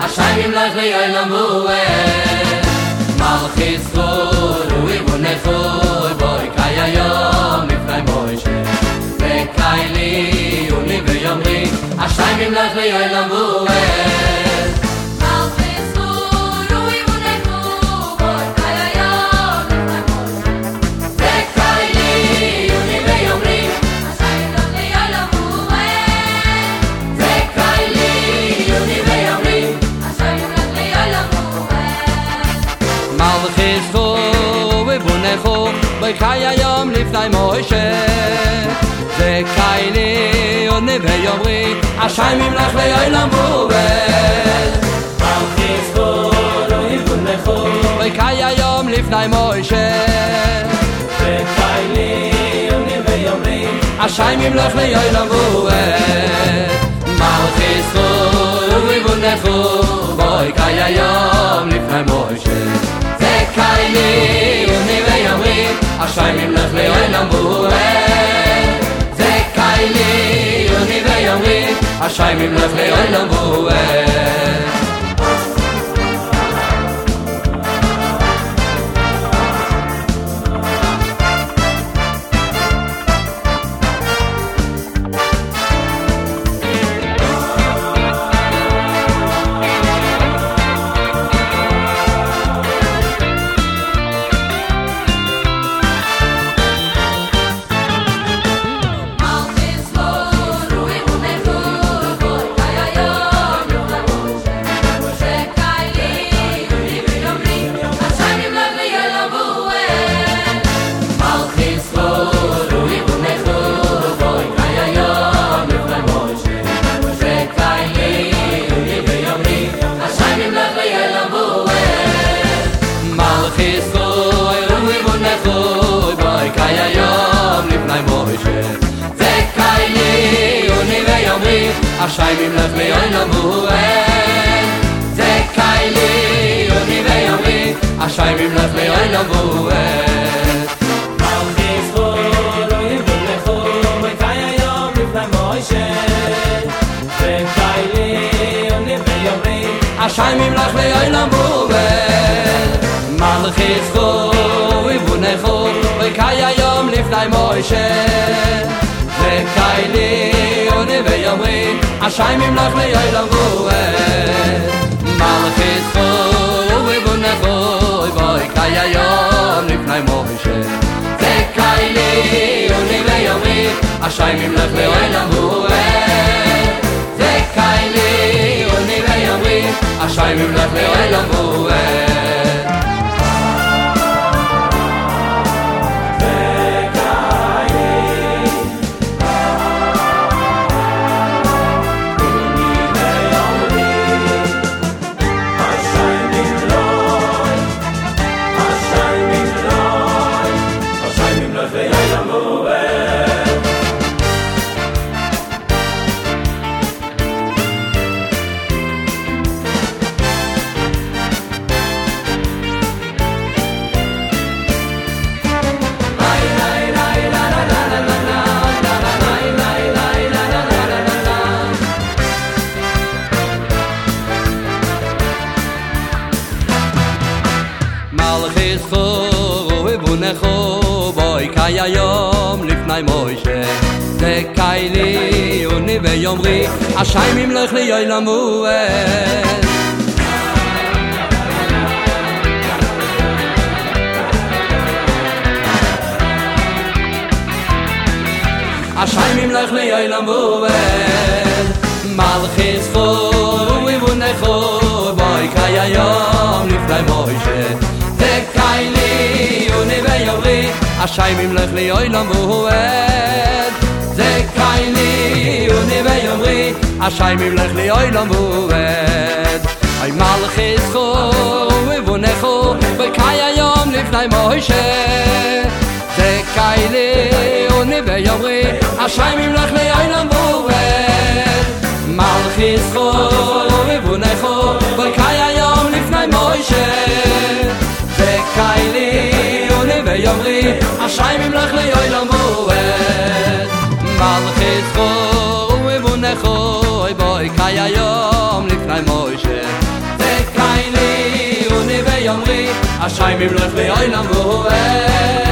השם ימלך לעולם ועד מלכיס חור ובונכו בוי קי היום לפני מוישה וקיילי יוני ויומרי השם ימלך לעולם ועד מלכיס חור ובונכו בוי קי היום לפני מוישה וקיילי יוני ויומרי השם ימלך לעולם ועד וקיילי יוני ויומרי השם ימלך לעולם ועד מלכיס חור ובונכו בוי קי היום לפני מוישה וקיילי יוני ויומרי השם ימלך לעולם ועד מלכיס חור ובונכו בוי קי היום לפני מוישה וקיילי יוני ויומרי השם ימלך לעולם ועד מלכיס חור ובונכו בוי קי היום לפני מוישה וקיילי יוני ויומרי השם ימלך לעולם ועד וקיילי יוני ויומרי השם ימלך לעולם ועד השם ימלך לעולם ועד וקיילי יוני ויומרי השם ימלך לעולם ועד מלכיס חור ובונכו בוי קי היום לפני מוישה וקיילי יוני ויומרי השם ימלך לעולם ועד מלכיס חור ובונכו בוי קי היום לפני מוישה וקיילי יוני ויומרי השם ימלך לעולם ועד מלכיס חור ובונכו בוי קי היום לפני מוישה וקיילי יוני ויומרי השם ימלך לעולם ועד וקיילי יוני ויומרי השם ימלך לעולם ועד מלכיס חור ובונכו בוי קי היום לפני מוישה וקיילי יוני ויומרי השם ימלך לעולם ועד השם ימלך לעולם ועד מלכיס חור ובונכו בוי קי היום לפני מוישה וקיילי יוני ויומרי השם ימלך לעולם ועד וקיילי יוני ויומרי השם ימלך לעולם ועד אי מלכיס חור ובונכו בוי קי היום לפני מוישה וקיילי יוני ויומרי השם ימלך לעולם ועד מלכיס חור ובונכו בוי קי היום לפני מוישה וקיילי יוני ויומרי השם ימלך לעולם ועד מלכיס חור ובונכו בוי קי היום לפני מוישה השיימים לך לעולם ועד